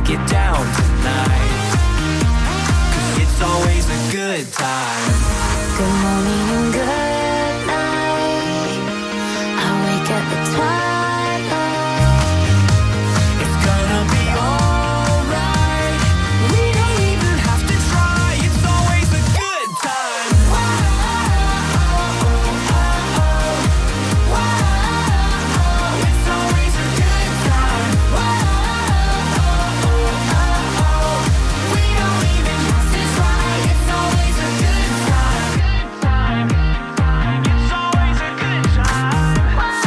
get down tonight. 'Cause it's always a good time. Good morning and good night. I wake up at twilight. It's gonna be alright. We don't even have to try. It's always a good time. It's always a good time. We don't even have to try. It's always a good time. It's always a good time.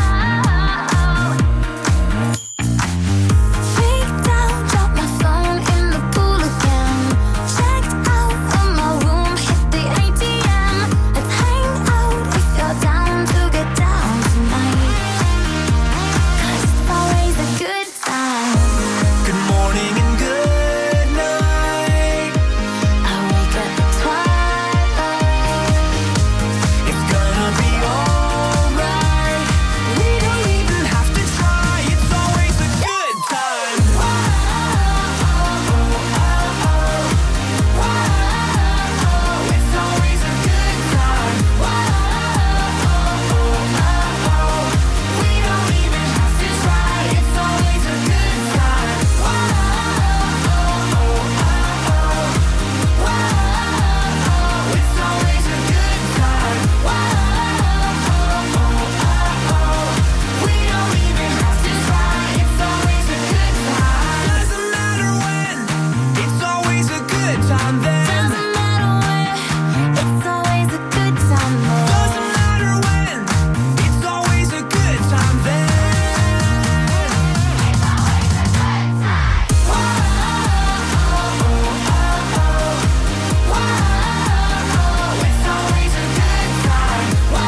Freaked out, dropped my phone in the pool again. Checked out of my room, hit the ATM. Let's hang out if you're down to get down tonight. 'Cause it's always a good time. Good morning and good night. I wake up at twilight. It's gonna be alright. We don't even have to try. It's always a good time. It's always a good time. We don't even have to try. It's always a good time. It's always a good time. We don't even have to try. It's always a good time. Doesn't matter when. It's always a good time then. Doesn't matter where, it's always a good time there. Doesn't matter when. It's always a good time then. It's always a good time.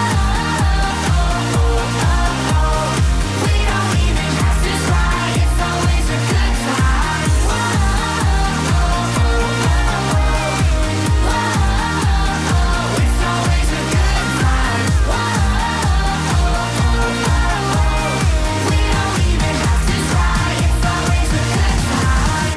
We don't even have to try. It's always a good time. It's always a good time. We don't even have to try. It's always a good time.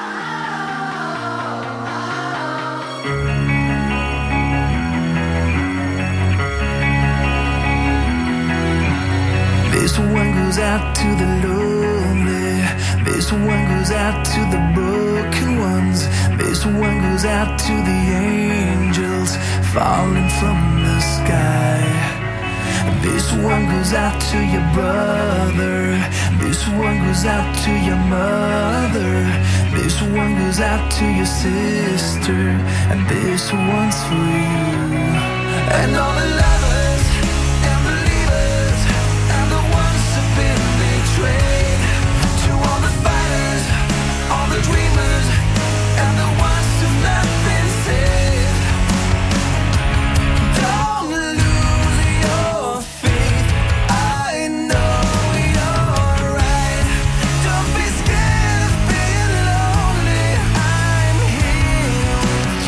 This one goes out to the lonely. This one goes out to the broken ones. This one goes out to the angels falling from the sky. This one goes out to your brother. This one goes out to your mother. This one goes out to your sister. And this one's for you. And all the lovers and believers and the ones who've been betrayed. To all the fighters, all the dreamers, and the ones who've not been saved. Don't lose your faith. I know you're right. Don't be scared of being lonely. I'm here with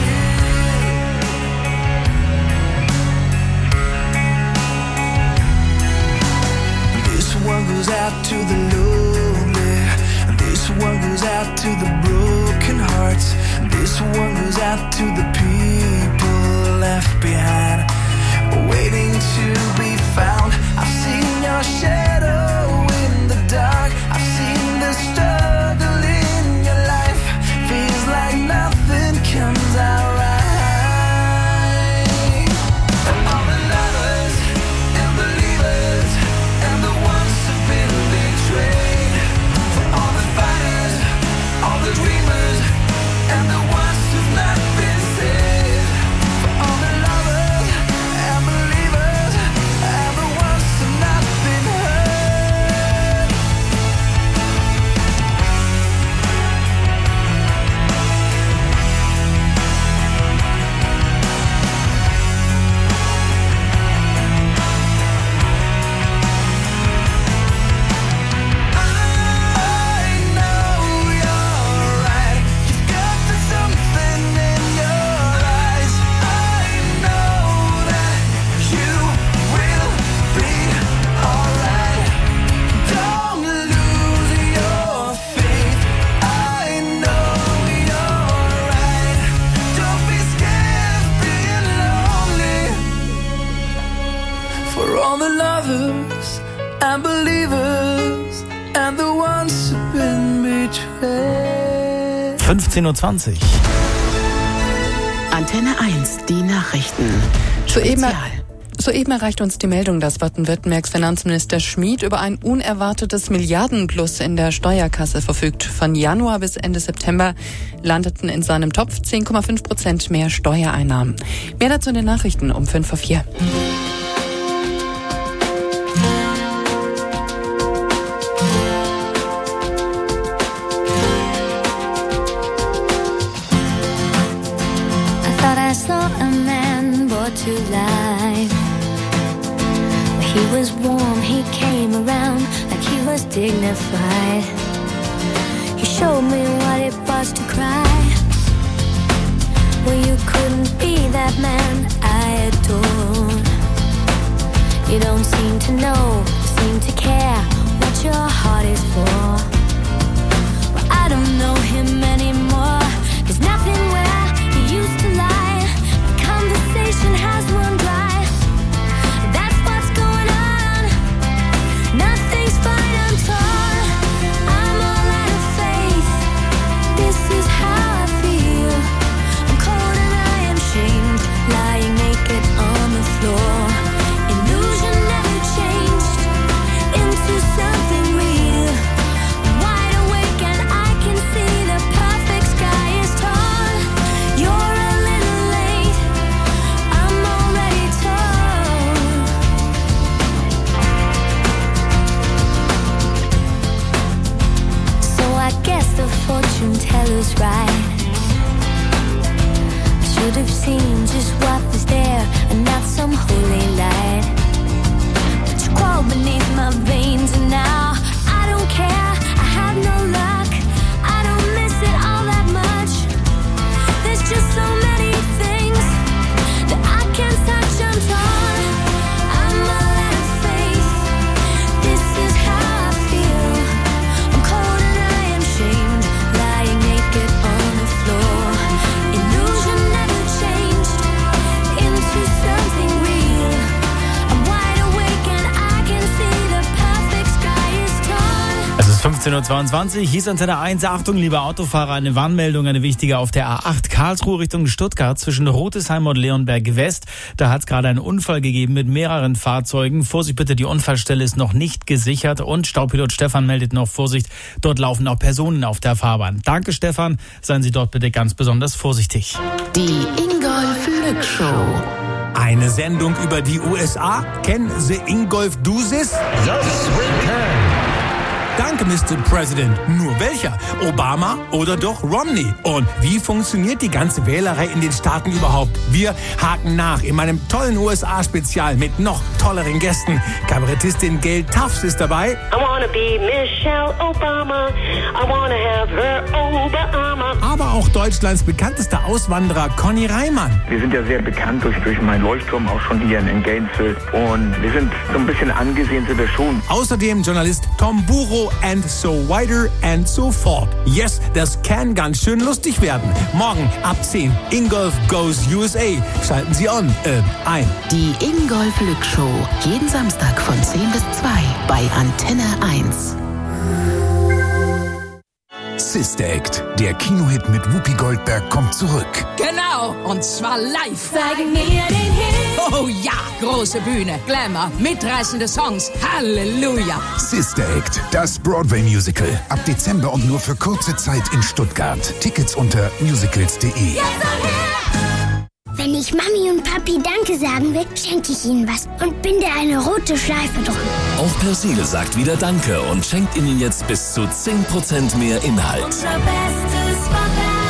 you. This one goes out to the lonely. This one goes out to the broken hearts. This one goes out to the people left behind, waiting to be found. I've seen your shadow in the dark. I've seen the struggle in your life. Feels like nothing comes out right. And all the lovers and believers and the ones who've been betrayed. For all the fighters, all the dreamers, and the ones who've not been saved. For all the lovers and believers and the ones who've not been hurt. 15.20 Uhr. Antenne 1, die Nachrichten. Soeben erreicht uns die Meldung, dass Baden-Württembergs Finanzminister Schmid über ein unerwartetes Milliardenplus in der Steuerkasse verfügt. Von Januar bis Ende September landeten in seinem Topf 10,5% mehr Steuereinnahmen. Mehr dazu in den Nachrichten um 5:04. I saw a man brought to life. He was warm, he came around like he was dignified. He showed me what it was to cry. Well, you couldn't be that man I adore. You don't seem to know, seem to care what your heart is for. Well, I don't know him anymore. There's nothing where he used to lie. Conversation has run dry. That's what's going on. Nothing's fine, I'm torn. I'm all out of faith. This is how I feel. I'm cold and I am shamed, lying naked on the floor. Illusion never changed into something real. I'm wide awake and I can see the perfect sky is torn. You're a little late. I'm already torn. So I guess the fortune teller's right. I should have seen just what was there and not some holy light. But you crawl beneath my veins and now I don't care. I have no luck. I don't miss it all that much. There's just so many things that I can't touch. I'm torn. I'm all out of faith. This is how I feel. I'm cold and I am shamed, lying naked on the floor. Illusion never changed into something real. I'm wide awake and I can see the perfect sky is torn. Es ist 15.22 Uhr, hieß Antenne 1. Achtung, liebe Autofahrer, eine Warnmeldung, eine wichtige auf der A8 Karlsruhe Richtung Stuttgart zwischen Rotesheim und Leonberg West. Da hat es gerade einen Unfall gegeben mit mehreren Fahrzeugen. Vorsicht bitte, die Unfallstelle ist noch nicht gesichert und Staupilot Stefan meldet noch Vorsicht, dort laufen auch Personen auf der Fahrbahn. Danke Stefan, seien Sie dort bitte ganz besonders vorsichtig. Die Ingolf Lück Show. Eine Sendung über die USA? Kennen Sie Ingolf Dusis? Yes, we can. Danke, Mr. President. Nur welcher? Obama oder doch Romney? Und wie funktioniert die ganze Wählerei in den Staaten überhaupt? Wir haken nach in meinem tollen USA-Spezial mit noch tolleren Gästen. Kabarettistin Gail Tufts ist dabei. I wanna be Michelle Obama. I wanna have her Obama. Aber auch Deutschlands bekanntester Auswanderer Conny Reimann. Wir sind ja sehr bekannt durch meinen Leuchtturm, auch schon hier in Gainesville. Und wir sind so ein bisschen angesehen, sind wir schon. Außerdem Journalist Tom Buro and so weiter and so fort. Yes, das kann ganz schön lustig werden. Morgen ab 10. Ingolf Goes USA. Schalten Sie ein. Die Ingolf Lück Show. Jeden Samstag von 10 bis 2 bei Antenne 1. Sister Act, der Kinohit mit Whoopi Goldberg kommt zurück. Genau, und zwar live. Zeig mir den Hit. Oh ja, große Bühne, Glamour, mitreißende Songs, Halleluja. Sister Act, das Broadway-Musical. Ab Dezember und nur für kurze Zeit in Stuttgart. Tickets unter musicals.de. Wenn ich Mami und Papi Danke sagen will, schenke ich ihnen was und binde eine rote Schleife drum. Auch Persil sagt wieder Danke und schenkt Ihnen jetzt bis zu 10% mehr Inhalt. Unser Bestes war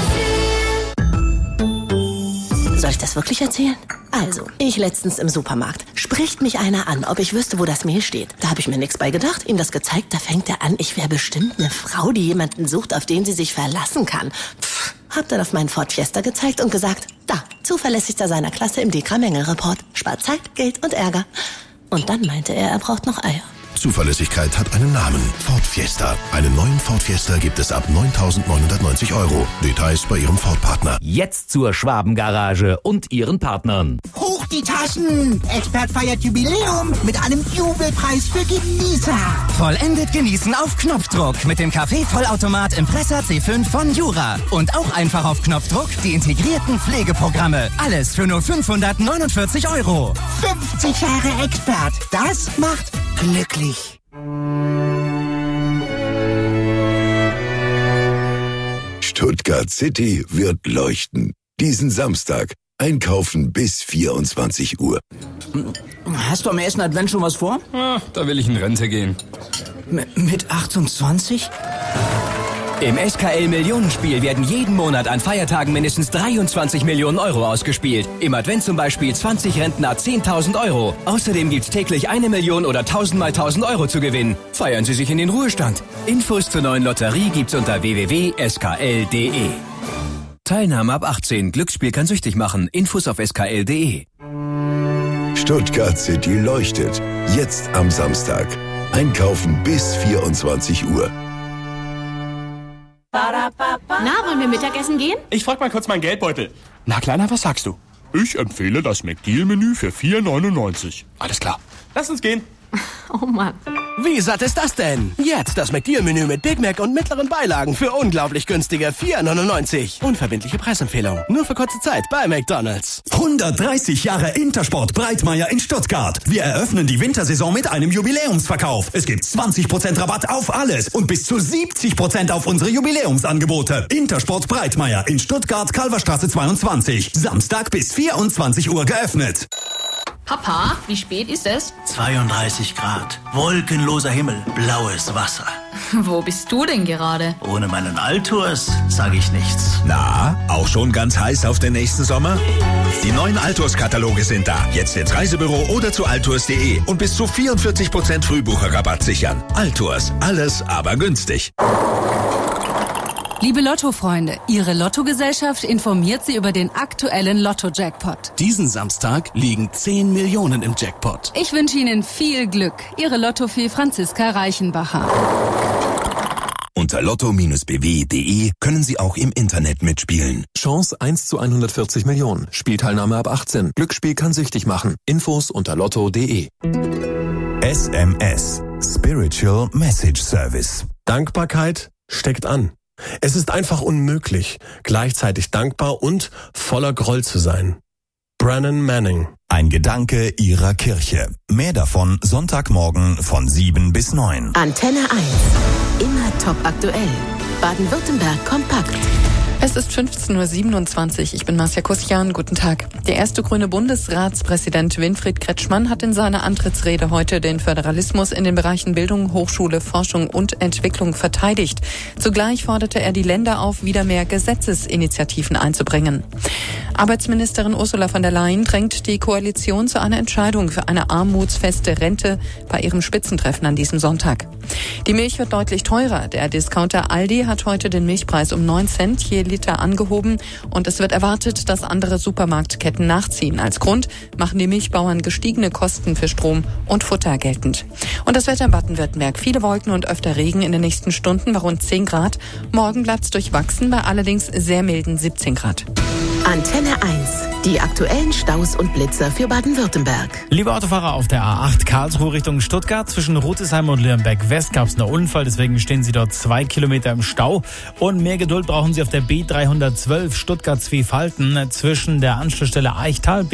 Persil. Soll ich das wirklich erzählen? Also, ich letztens im Supermarkt. Spricht mich einer an, ob ich wüsste, wo das Mehl steht. Da habe ich mir nichts bei gedacht, ihm das gezeigt. Da fängt er an, ich wäre bestimmt eine Frau, die jemanden sucht, auf den sie sich verlassen kann. Hab dann auf meinen Ford Fiesta gezeigt und gesagt, da, zuverlässigster seiner Klasse im Dekra-Mängel-Report. Spart Zeit, Geld und Ärger. Und dann meinte er braucht noch Eier. Zuverlässigkeit hat einen Namen. Ford Fiesta. Einen neuen Ford Fiesta gibt es ab 9.990 €. Details bei Ihrem Ford-Partner. Jetzt zur Schwabengarage und ihren Partnern. Hoch die Taschen! Expert feiert Jubiläum mit einem Jubelpreis für Genießer. Vollendet genießen auf Knopfdruck mit dem Kaffee-Vollautomat Impressa C5 von Jura. Und auch einfach auf Knopfdruck die integrierten Pflegeprogramme. Alles für nur 549 €. 50 Jahre Expert. Das macht glücklich. Stuttgart City wird leuchten. Diesen Samstag. Einkaufen bis 24 Uhr. Hast du am ersten Advent schon was vor? Da will ich in Rente gehen. Mit 28? Im SKL-Millionenspiel werden jeden Monat an Feiertagen mindestens 23 Millionen € ausgespielt. Im Advent zum Beispiel 20 Rentner 10.000 €. Außerdem gibt's täglich 1 Million oder 1000 mal 1000 € zu gewinnen. Feiern Sie sich in den Ruhestand. Infos zur neuen Lotterie gibt's unter www.skl.de. Teilnahme ab 18. Glücksspiel kann süchtig machen. Infos auf skl.de. Stuttgart City leuchtet. Jetzt am Samstag. Einkaufen bis 24 Uhr. Na, wollen wir Mittagessen gehen? Ich frag mal kurz meinen Geldbeutel. Na, Kleiner, was sagst du? Ich empfehle das McDeal-Menü für 4,99. Alles klar. Lass uns gehen. Oh Mann. Wie satt ist das denn? Jetzt das McDeal-Menü mit Big Mac und mittleren Beilagen für unglaublich günstige 4,99. Unverbindliche Preisempfehlung. Nur für kurze Zeit bei McDonald's. 130 Jahre Intersport Breitmeier in Stuttgart. Wir eröffnen die Wintersaison mit einem Jubiläumsverkauf. Es gibt 20% Rabatt auf alles und bis zu 70% auf unsere Jubiläumsangebote. Intersport Breitmeier in Stuttgart, Kalverstraße 22. Samstag bis 24 Uhr geöffnet. Papa, wie spät ist es? 32 Grad, wolkenloser Himmel, blaues Wasser. Wo bist du denn gerade? Ohne meinen Altours sage ich nichts. Na, auch schon ganz heiß auf den nächsten Sommer? Die neuen Altours-Kataloge sind da. Jetzt ins Reisebüro oder zu altours.de und bis zu 44% Frühbucherrabatt sichern. Altours, alles aber günstig. Liebe Lotto-Freunde, Ihre Lottogesellschaft informiert Sie über den aktuellen Lotto-Jackpot. Diesen Samstag liegen 10 Millionen im Jackpot. Ich wünsche Ihnen viel Glück. Ihre Lottofee Franziska Reichenbacher. Unter lotto-bw.de können Sie auch im Internet mitspielen. Chance 1 zu 140 Millionen. Spielteilnahme ab 18. Glücksspiel kann süchtig machen. Infos unter lotto.de. SMS. Spiritual Message Service. Dankbarkeit steckt an. Es ist einfach unmöglich, gleichzeitig dankbar und voller Groll zu sein. Brennan Manning. Ein Gedanke Ihrer Kirche. Mehr davon Sonntagmorgen von 7 bis 9. Antenne 1. Immer top aktuell. Baden-Württemberg kompakt. Es ist 15:27 Uhr. Ich bin Marcia Kussian. Guten Tag. Der erste grüne Bundesratspräsident Winfried Kretschmann hat in seiner Antrittsrede heute den Föderalismus in den Bereichen Bildung, Hochschule, Forschung und Entwicklung verteidigt. Zugleich forderte er die Länder auf, wieder mehr Gesetzesinitiativen einzubringen. Arbeitsministerin Ursula von der Leyen drängt die Koalition zu einer Entscheidung für eine armutsfeste Rente bei ihrem Spitzentreffen an diesem Sonntag. Die Milch wird deutlich teurer. Der Discounter Aldi hat heute den Milchpreis um 9 Cent je Liter angehoben und es wird erwartet, dass andere Supermarktketten nachziehen. Als Grund machen die Milchbauern gestiegene Kosten für Strom und Futter geltend. Und das Wetter in Baden-Württemberg. Viele Wolken und öfter Regen in den nächsten Stunden bei rund 10 Grad. Morgen bleibt es durchwachsen bei allerdings sehr milden 17 Grad. Antenne 1. Die aktuellen Staus und Blitzer für Baden-Württemberg. Liebe Autofahrer auf der A8 Karlsruhe Richtung Stuttgart, zwischen Rotesheim und Leonberg West gab es einen Unfall, deswegen stehen Sie dort 2 Kilometer im Stau. Und mehr Geduld brauchen Sie auf der B312 Stuttgart-Zwiefalten zwischen der Anschlussstelle Eichtal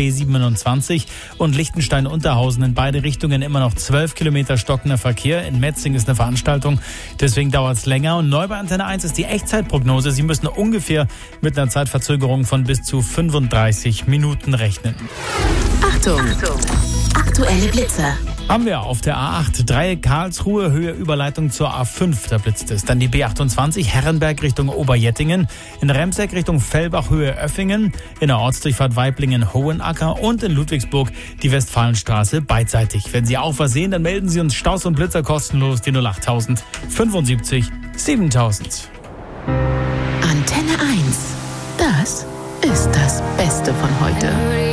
B27 und Lichtenstein-Unterhausen in beide Richtungen immer noch 12 Kilometer stockender Verkehr. In Metzing ist eine Veranstaltung, deswegen dauert es länger. Und neu bei Antenne 1 ist die Echtzeitprognose. Sie müssen ungefähr mit einer Zeitverzögerung von bis zu 35 Minuten rechnen. Achtung! Aktuelle Blitzer. Haben wir auf der A8 Dreieck Karlsruhe, Höhe Überleitung zur A5, da blitzt es. Dann die B28 Herrenberg Richtung Oberjettingen, in Remseck Richtung Fellbach, Höhe Öffingen, in der Ortsdurchfahrt Weiblingen Hohenacker und in Ludwigsburg die Westfalenstraße beidseitig. Wenn Sie auch was sehen, dann melden Sie uns Staus und Blitzer kostenlos, die 08000 75 7000. Antenne 1. Das ist das Beste von heute.